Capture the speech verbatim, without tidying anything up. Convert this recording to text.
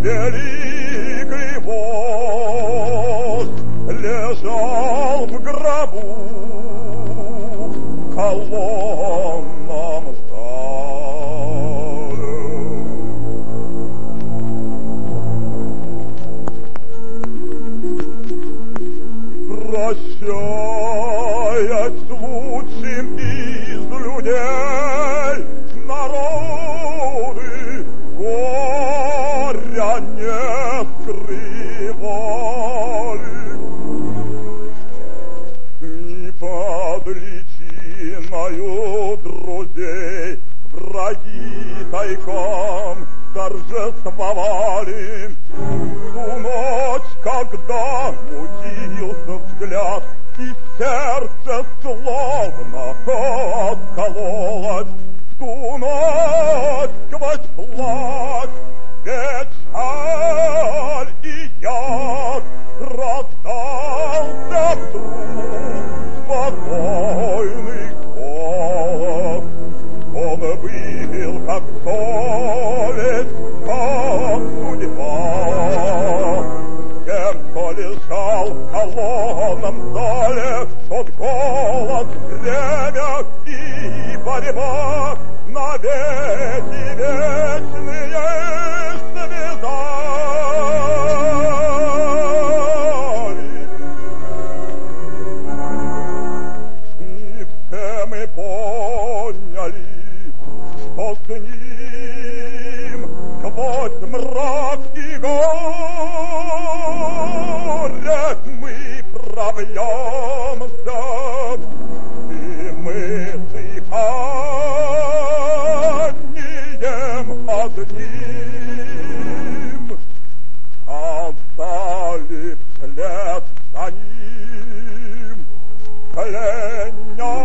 великий вождь лежал в гробу колонном зале. Прощаясь с лучшим из людей, народы горя не скрывали. И под личиною друзей враги тайком торжествовали. Ту ночь, когда мутился взгляд, и сердце словно откололось, в ту ночь сквозь плач, печаль и яд раздался вдруг спокойный голос. Он был как совесть, как судьба. Тем, кто лежал в колонном зале, тот голод, время и борьба навеки вечные связали. И все мы поняли, что с ним сквозь мрак и горе мы пробьемся, и мы дыханием одним отдали вслед за ним, кляня